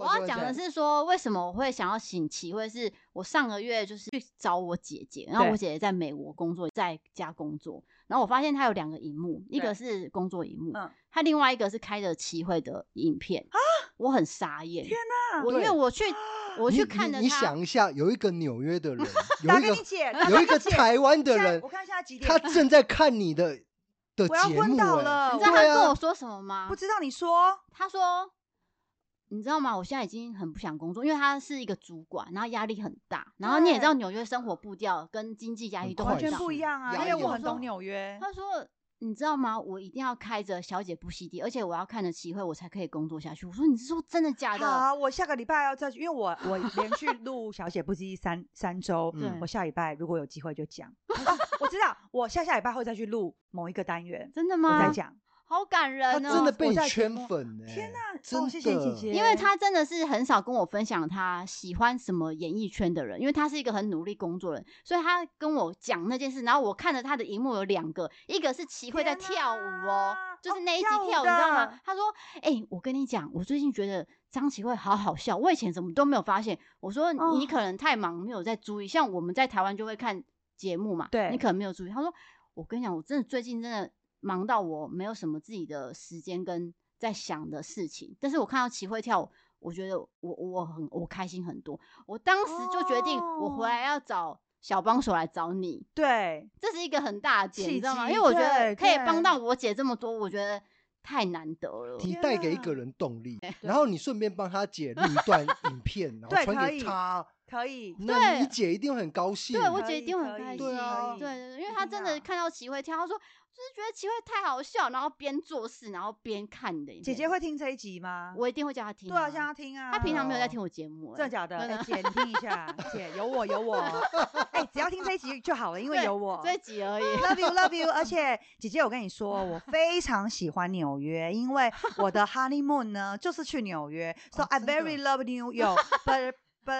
我要讲的是说，为什么我会想要请齐慧，是我上个月就是去找我姐姐，然后我姐姐在美国工作，在家工作，然后我发现她有2个萤幕，一个是工作萤幕，她另外一个是开着齐慧的影片啊，我很傻眼，天哪！因为我去看着他， 你想一下，有一个纽约的人， 有一个台湾的人， 我看一下几点， 他正在看你的节目， 我要昏倒了。 你知道他跟我说什么吗？ 不知道，你说。 他说，你知道吗？我现在已经很不想工作，因为他是一个主管，然后压力很大，然后你也知道纽约生活步调跟经济压力都完全不一样啊，因为我很懂纽约。 他说。你知道吗？我一定要开着小姐不吸地，而且我要看着齐慧，我才可以工作下去。我说你是说真的假的？ 好，我下个礼拜要再去，因为我连续录小姐不吸地三周，我下礼拜如果有机会就讲。我知道，我下礼拜会再去录某一个单元， 真的吗？ 我再讲。 好感人哦！ 他真的被你圈粉欸！ 天哪， 真的， 谢谢姐姐。 因为他真的是很少跟我分享他喜欢什么演艺圈的人，因为他是一个很努力工作的人，所以他跟我讲那件事，然后我看着他的荧幕有2个，一个是齐慧在跳舞哦，就是那一集跳舞，你知道吗？他说：“我跟你讲，我最近觉得张齐慧好好笑，我以前怎么都没有发现。”我说：“你可能太忙，没有在注意。像我们在台湾就会看节目嘛， 对， 你可能没有注意。”他说：“我跟你讲，我真的最近真的。”忙到我没有什么自己的时间跟在想的事情，但是我看到齐慧跳舞，我觉得我开心很多。我当时就决定，我回来要找小帮手来找你。 对， 这是一个很大的点，你知道吗？因为我觉得可以帮到我姐这么多，我觉得太难得了。 你带给一个人动力，然后你顺便帮他姐录一段影片，然后传给他。 可以， 那你姐一定会很高兴。 对，我姐一定会很开心。 对啊， 对，因为她真的看到齐慧跳，她说就是觉得齐慧太好笑，然后边做事然后边看你的影片。 姐姐会听这一集吗？ 我一定会叫她听。 对啊，叫她听啊。 她平常没有在听我节目。 真的假的？姐，你听一下，姐有我。只要听这一集就好了，因为有我。 这一集而已。 Love you。而且姐姐，我跟你说，我非常喜欢纽约，因为我的 honeymoon 呢就是去纽约，so I very love New York，but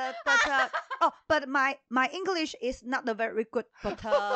my English is not very good, but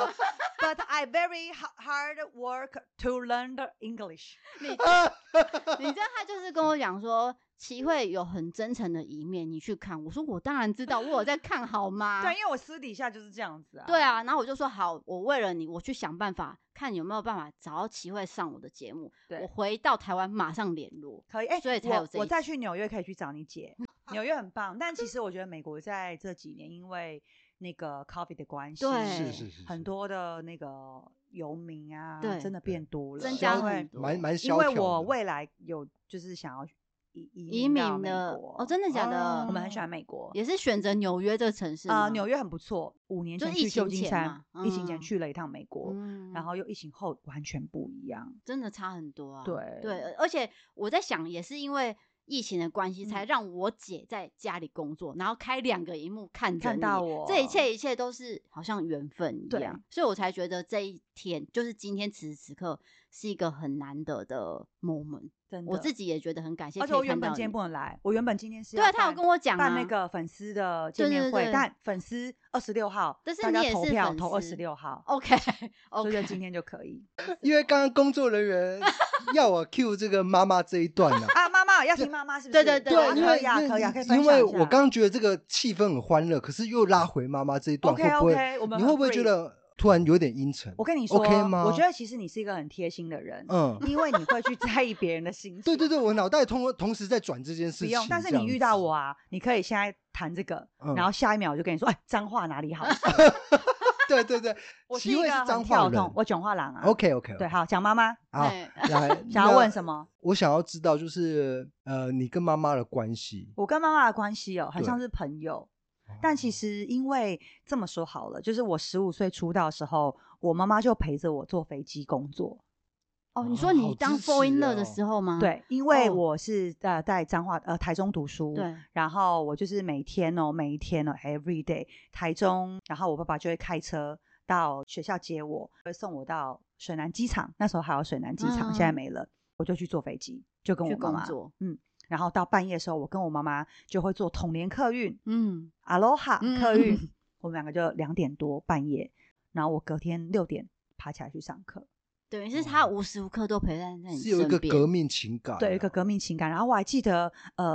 I very hard work to learn the English 你知道他就是跟我讲说，齐慧有很真诚的一面，你去看。我说我当然知道，我有在看好吗？ 对，因为我私底下就是这样子啊。 对啊，然后我就说好，我为了你，我去想办法，看有没有办法找到齐慧上我的节目。我回到台湾马上联络， 可以。 所以才有这一集。 我再去纽约可以去找你姐。纽约很棒，但其实我觉得美国在这几年因为那个 COVID 的关系， 对， 是很多的那个游民啊， 对， 真的变多了， 增加很多， 蛮萧条的。 因为我未来有就是想要移民的哦，真的假的？ 我们很喜欢美国， 也是选择纽约这个城市吗？ 纽约很不错。5年前去旧金山，疫情前去了一趟美国，然后又疫情后完全不一样， 真的差很多啊。 对， 而且我在想，也是因为疫情的关系，才让我姐在家里工作，然后开2个萤幕看到我。 这一切都是好像缘分一样，所以我才觉得这一天就是今天此时此刻是一个很难得的 moment。真的，我自己也觉得很感谢。 而且我原本今天不能来，我原本今天是对，他有跟我讲办那个粉丝的见面会，但粉丝26号， 但是你也是投票投26号 ，OK， 所以今天就可以。 因为刚刚工作人员要我 cue 这个妈妈这一段呢。 妈妈要听妈妈是不是？ 对， 可以啊，可以分享一下。 因为我刚刚觉得这个气氛很欢乐，可是又拉回妈妈这一段，会不会？你会不会觉得？突然有点阴沉， 我跟你说 ，OK 吗？ 我觉得其实你是一个很贴心的人，因为你会去在意别人的心情。 对，我脑袋同时在转这件事情。不用， 但是你遇到我啊，你可以现在谈这个，然后下一秒我就跟你说，脏话哪里好？ 对， 我是一个很跳动，我囧话郎啊。 OK， 对，好，讲妈妈。 好，来， 想要问什么？ 我想要知道就是你跟妈妈的关系。 我跟妈妈的关系很像是朋友。但其实因为这么说好了，就是我15岁出道的时候，我妈妈就陪着我坐飞机工作。 你说你当 fall in love 的时候吗？ 对，因为我是在台中读书， 对， 然后我就是每一天，every day 台中，然后我爸爸就会开车到学校接我，会送我到水南机场，那时候还有水南机场，现在没了，我就去坐飞机，就跟我妈妈然后到半夜的时候，我跟我妈妈就会坐统联客运，Aloha 客运，我们2个就2点多半夜，然后我隔天6点爬起来去上课。 对，是他无时无刻都陪在你身边， 是有一个革命情感， 对，一个革命情感。然后我还记得，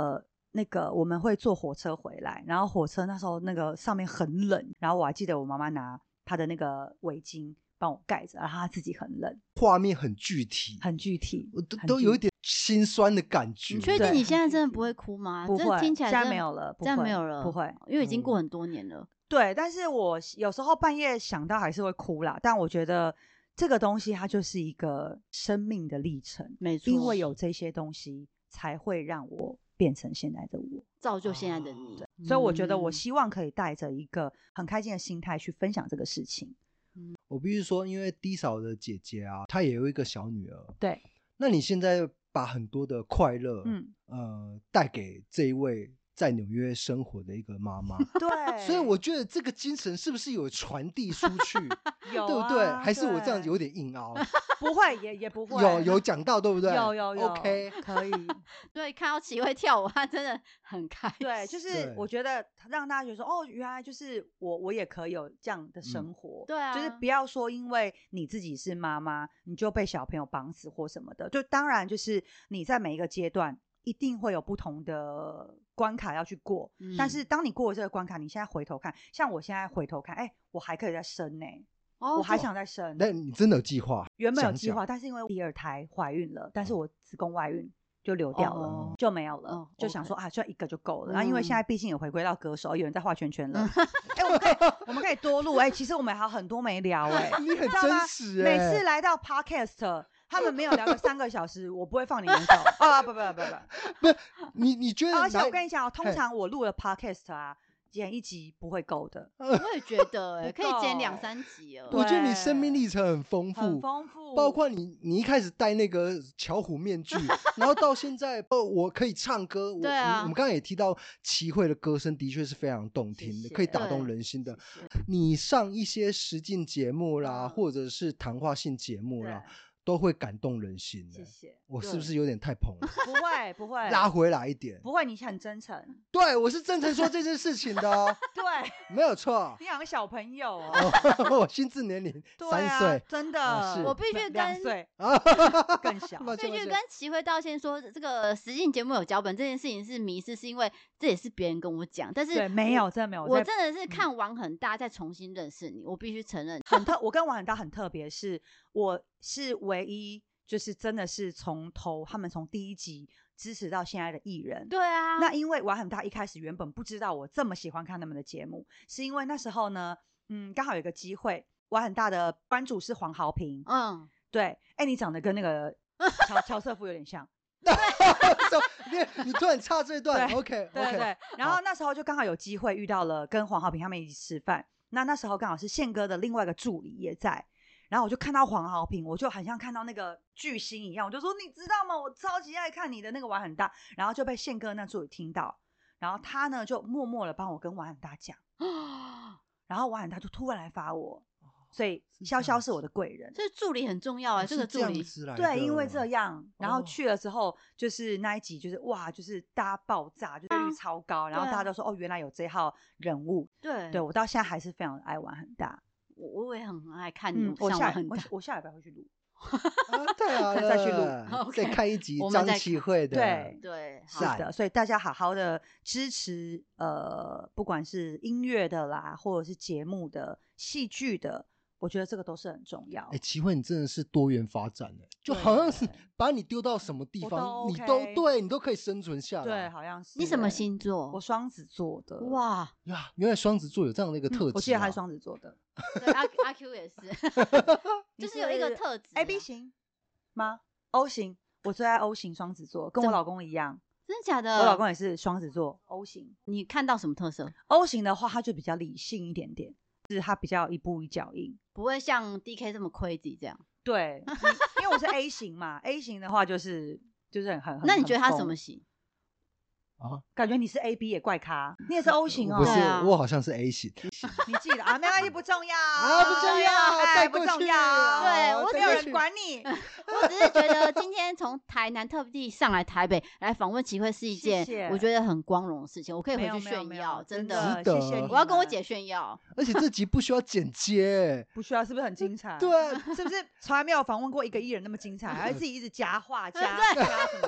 那个我们会坐火车回来，然后火车那时候那个上面很冷，然后我还记得我妈妈拿她的那个围巾帮我盖着，然后她自己很冷， 画面很具体， 很具体， 我都有一点心酸的感觉。 你确定你现在真的不会哭吗？ 不会， 听起来现在没有了， 这样没有了， 不会， 因为已经过很多年了。 对，但是我有时候半夜想到还是会哭啦，但我觉得这个东西它就是一个生命的历程， 没错， 因为有这些东西才会让我变成现在的我， 造就现在的你。 所以我觉得我希望可以带着一个很开心的心态去分享这个事情。 我必须说，因为 D 嫂的姐姐啊，她也有一个小女儿。 对， 那你现在把很多的快乐，带给这一位在纽约生活的一个妈妈。 对， 所以我觉得这个精神是不是有传递出去？ 有、啊， 对不对？还是我这样有点硬凹？ 不会，也不会。 有讲到，对不对？ 有 ，OK， 可以。 对，看到齐慧跳舞，她真的很开心。 对，就是我觉得让大家觉得说，哦，原来就是我也可以有这样的生活。 对啊， 就是不要说因为你自己是妈妈，你就被小朋友绑死或什么的。就当然就是你在每一个阶段一定会有不同的关卡要去过，但是当你过了这个关卡，你现在回头看，像我现在回头看，我还可以再生呢。我还想再生。 那你真的有计划？ 原本有计划，但是因为第二胎怀孕了，但是我子宫外孕就流掉了，就没有了。就想说就一个就够了。然后因为现在毕竟也回归到歌手，有人在画圈圈了。我们可以多录。其实我们还有很多没聊。 你很真实。 每次来到 podcast， 他们没有聊个3个小时，我不会放你们走。不， 你觉得？ 而且我跟你讲，通常我录了 podcast 啊，剪一集不会够的。 我也觉得可以剪2、3集了。 我觉得你生命历程很丰富， 很丰富。 包括你一开始戴那个巧虎面具，然后到现在我可以唱歌。 对啊， 我们刚刚也提到齐慧的歌声的确是非常动听的，可以打动人心的。你上一些实境节目啦，或者是谈话性节目啦，都会感动人心的。 谢谢。 我是不是有点太捧了？ 不会， 拉回来一点。 不会，你很真诚。 对，我是真诚说这件事情的哦。 对， 没有错。 你好像小朋友哦。 我心智年龄3岁， 真的。 我必须跟 2岁更小。 必须跟齐慧道歉说，这个实境节目有脚本这件事情是迷思，是因为这也是别人跟我讲，但是对没有，真的没有。 我真的是看玩很大再重新认识你，我必须承认。 我跟玩很大很特别，是我是唯一。就是真的是他们从第1集支持到现在的艺人。 对啊， 那因为玩很大一开始原本不知道我这么喜欢看他们的节目，是因为那时候呢，刚好有一个机会，玩很大的班主是黄豪平。对，你长得跟那个乔瑟夫有点像。 你突然插这一段 ，OK， 对。然后那时候就刚好有机会遇到了跟黄豪平他们一起吃饭，那时候刚好是宪哥的另外一个助理也在。然后我就看到黄豪平，我就很像看到那个巨星一样，我就说你知道吗？我超级爱看你的那个玩很大，然后就被宪哥那助理听到，然后他呢就默默的帮我跟玩很大讲，然后玩很大就突然来发我，所以潇潇是我的贵人。 这助理很重要这个助理对，因为这样，然后去了之后，就是那一集就是哇，就是大家爆炸，就是率超高，然后大家都说原来有这号人物。 对， 我到现在还是非常爱玩很大。 我也很爱看你上玩很大。 我下礼拜会去录。 太好了， 再去录， 再看一集张齐慧的。 对，是的，所以大家好好的支持，不管是音乐的啦，或者是节目的、戏剧的，我觉得这个都是很重要。 齐慧你真的是多元发展就好像是把你丢到什么地方，你都可以生存下来。 对，好像是。 你什么星座？ 我双子座的。 哇呀，原来双子座有这样的一个特质。 我记得他是双子座的。 对，阿 Q 也是，就是有一个特质。 AB 型吗 ？O 型，我最爱 O 型双子座，跟我老公一样。 真的假的？ 我老公也是双子座 O 型。 你看到什么特色 ？O 型的话，他就比较理性一点点，就是他比较一步一脚印， 不会像 DK 这么 crazy 这样。 对，因为我是 A 型嘛，A 型的话就是很。 那你觉得他什么型？ 感觉你是 A B 也怪咖，你也是 O 型哦。 不是，我好像是 A 型。 你记得没关系，不重要不重要， 不重要。 对， 我没有人管你。 我只是觉得今天从台南特地上来台北来访问齐慧是一件我觉得很光荣的事情，我可以回去炫耀，真的。 谢谢你， 我要跟我姐炫耀。 而且这集不需要剪接， 不需要，是不是很精彩？ 对， 是不是从来没有访问过一个艺人那么精彩，还自己一直加话加什么的？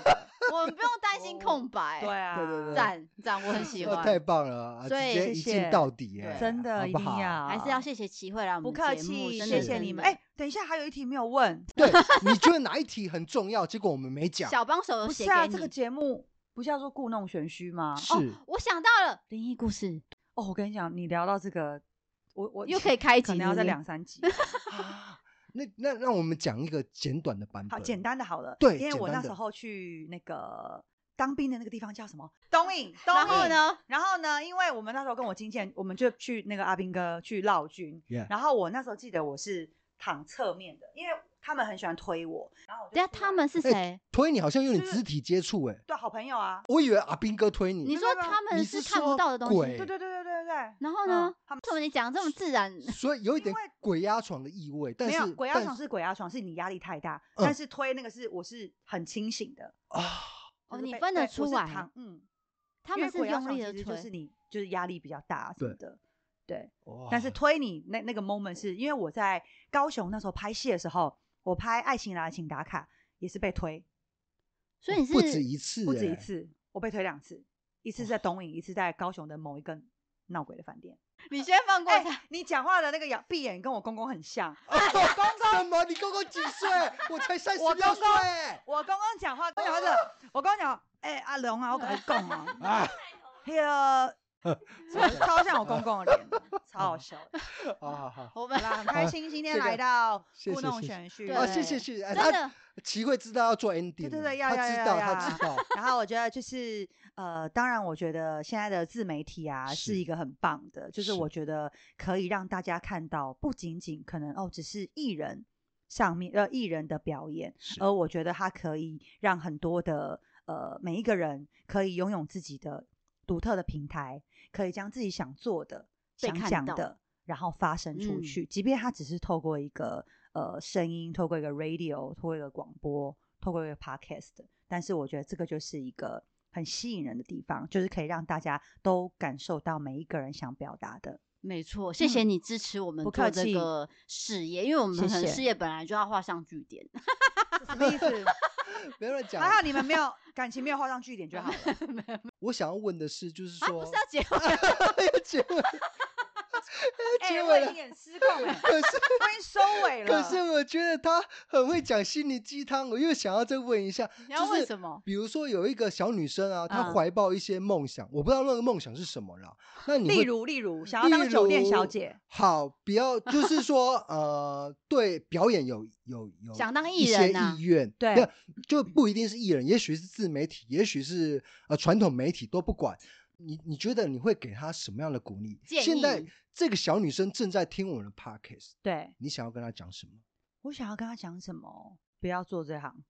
我们不用担心空白。 对啊， 对， 赞，我很喜欢， 太棒了， 所以直接一镜到底， 真的一定要， 还是要谢谢齐慧来我们不客气，谢谢你们。等一下还有一题没有问， 对，你觉得哪一题很重要？结果我们没讲。 小帮手有写给你。 不是啊，这个节目不是叫做故弄玄虚吗？ 是， 我想到了灵异故事。 哦，我跟你讲，你聊到这个，我又可以开集， 可能要再2-3集。 那让我们讲一个简短的版本， 好，简单的好了。 对， 因为我那时候去那个当兵的那个地方叫什么？东引。然后呢？因为我们那时候跟我经纪人，我们就去那个阿兵哥去绕军。然后我那时候记得我是躺侧面的，因为他们很喜欢推我。然后等下他们是谁？ 推你好像有点肢体接触哎。 对，好朋友啊。 我以为阿兵哥推你。 你说他们是看不到的东西？ 对。 然后呢？为什么你讲这么自然？ 所以有一点鬼压床的意味，但是没有鬼压床是鬼压床，是你压力太大。但是推那个是我是很清醒的啊。 哦，你分得出来。他们是用力的推， 就是你就是压力比较大什么的。对。但是推你那个 moment 是因为我在高雄那时候拍戏的时候，我拍《爱情来了请打卡》也是被推。 所以你是不止一次， 不止一次，我被推2次，一次在东引，一次在高雄的某一个闹鬼的饭店。 你先放过他。 你讲话的那个闭眼跟我公公很像。 什么？你公公几岁？我才36岁。 我公公讲话，我公公讲，阿龙啊，我跟你讲啊，超像我公公的脸，超好笑的。 好， 我们很开心今天来到故弄玄虚。 谢谢。 真的， 齐慧知道要做 ending。 对， 他知道。 然后我觉得就是当然我觉得现在的自媒体啊是一个很棒的，就是我觉得可以让大家看到不仅仅可能只是艺人上面艺人的表演，而我觉得它可以让很多的每一个人可以拥有自己的独特的平台，可以将自己想做的想讲的然后发声出去，即便它只是透过一个声音，透过一个 radio， 透过一个广播，透过一个 podcast， 但是我觉得这个就是一个很吸引人的地方，就是可以让大家都感受到每一个人想表达的。 没错，谢谢你支持我们做这个事业，因为我们事业本来就要画上句点。 什么意思？ 别乱讲。 还好你们没有感情没有画上句点就好了。 我想要问的是，就是说， 不是要结婚？ 要结婚。 我一点失控可是我已经收尾了。 可是我觉得他很会讲心灵鸡汤，我又想要再问一下， 你要问什么？ 比如说有一个小女生啊，她怀抱一些梦想，我不知道那个梦想是什么啦。那你例如想要当酒店小姐， 好，不要就是说对表演有想当艺人一些意愿， 对， 就不一定是艺人，也许是自媒体，也许是传统媒体都不管。你觉得你会给她什么样的鼓励？现在这个小女生正在听我们的 podcast， 对， 你想要跟她讲什么？ 我想要跟她讲什么？不要做这行。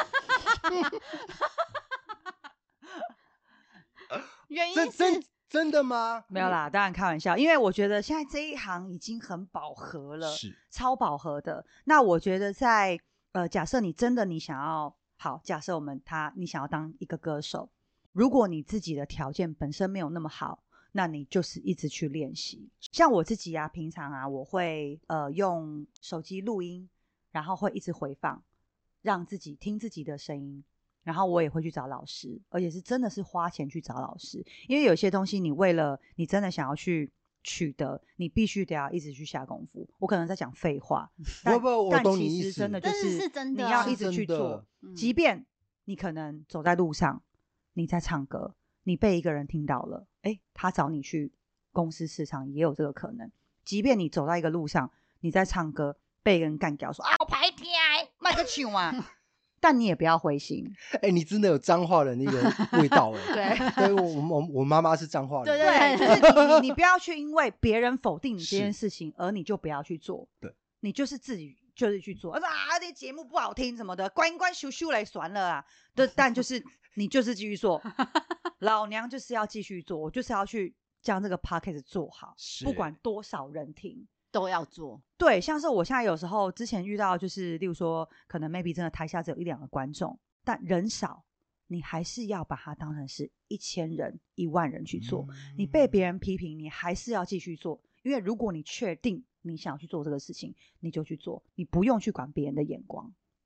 原因是真的吗？ 没有啦，当然开玩笑，因为我觉得现在这一行已经很饱和了， 是超饱和的。那我觉得在假设你真的你想要好，假设你想要当一个歌手。如果你自己的条件本身没有那么好，那你就是一直去练习。像我自己啊，平常啊，我会用手机录音，然后会一直回放，让自己听自己的声音。然后我也会去找老师，而且是真的是花钱去找老师，因为有些东西你为了你真的想要去取得，你必须得要一直去下功夫。我可能在讲废话， 我懂你意思， 但其实真的就是真的你要一直去做，即便你可能走在路上。你在唱歌，你被一个人听到了，他找你去公司市场也有这个可能。即便你走到一个路上，你在唱歌，被一个人干掉说我排天卖个唱啊，但你也不要灰心。 你真的有彰化的那个味道对， 我妈妈是彰化人。 对，就是你不要去因为别人否定你这件事情，而你就不要去做。 对， 你就是自己就是去做。说这节目不好听什么的，关咻咻来算了啊。对，但就是你就是继续做，老娘就是要继续做，我就是要去将这个 podcast 做好，不管多少人听都要做。 对，像是我现在有时候之前遇到，就是例如说，可能 maybe 真的台下只有1-2个观众，但人少，你还是要把它当成是1000人、10000人去做。你被别人批评，你还是要继续做，因为如果你确定你想要去做这个事情，你就去做，你不用去管别人的眼光。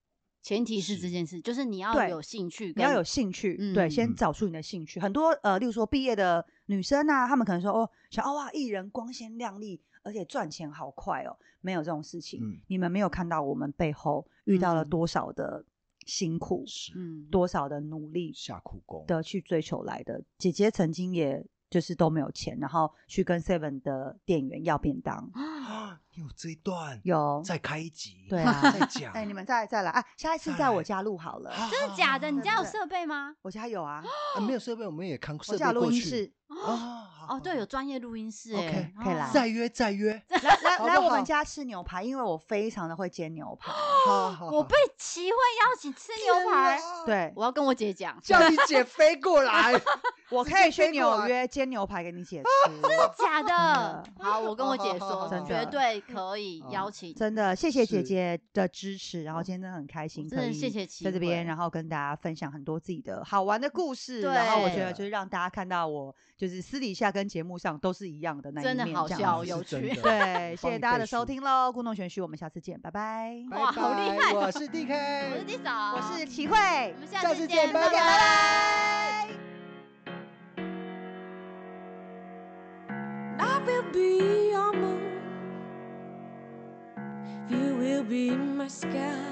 前提是这件事，就是你要有兴趣， 你要有兴趣，对，先找出你的兴趣。很多例如说毕业的女生啊，她们可能说想哇，艺人光鲜亮丽，而且赚钱好快哦，没有这种事情。你们没有看到我们背后遇到了多少的辛苦，多少的努力， 下苦功的去追求来的。姐姐曾经也就是都没有钱，然后去跟 Seven 的店员要便当。 有这一段， 有再开一集， 对啊， 再讲。 你们再来啊！下一次在我家录好了。 真的假的？你家有设备吗？ 我家有啊。 没有设备，我们也扛设备过去。 我家有录音室。 对，有专业录音室。 OK， 可以来。 再约。 来我们家吃牛排，因为我非常的会煎牛排。 我被齐慧邀请吃牛排， 对， 我要跟我姐讲， 叫你姐飞过来。 我可以去纽约煎牛排给你姐吃。 真的假的？好，我跟我姐说，绝对可以邀请。 真的，谢谢姐姐的支持，然后今天真的很开心， 真的谢谢齐慧在这边，然后跟大家分享很多自己的好玩的故事。然后我觉得就是让大家看到我就是私底下跟节目上都是一样的那一面， 真的好笑有趣。 对，谢谢大家的收听喽，故弄玄虚，我们下次见，拜拜。 哇，好厉害！ 我是 DK， 我是 D 嫂， 我是齐慧， 我们下次见， 拜拜。 I will be your moon, you will be my sky,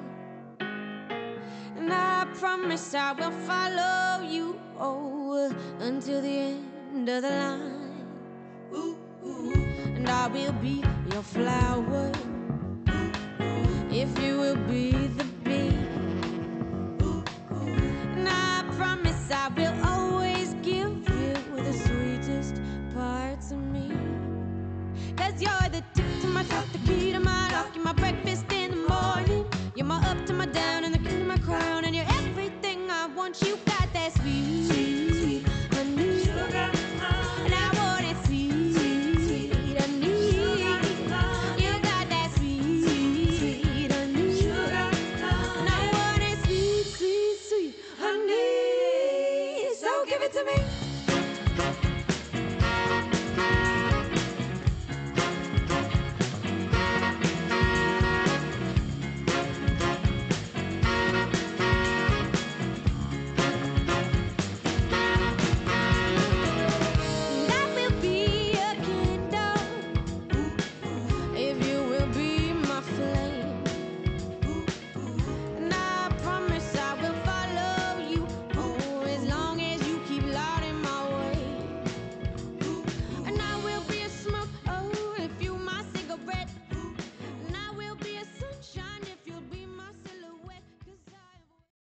and I promise I will follow you until the end of the line. And I will be your flower, if you will be the bee.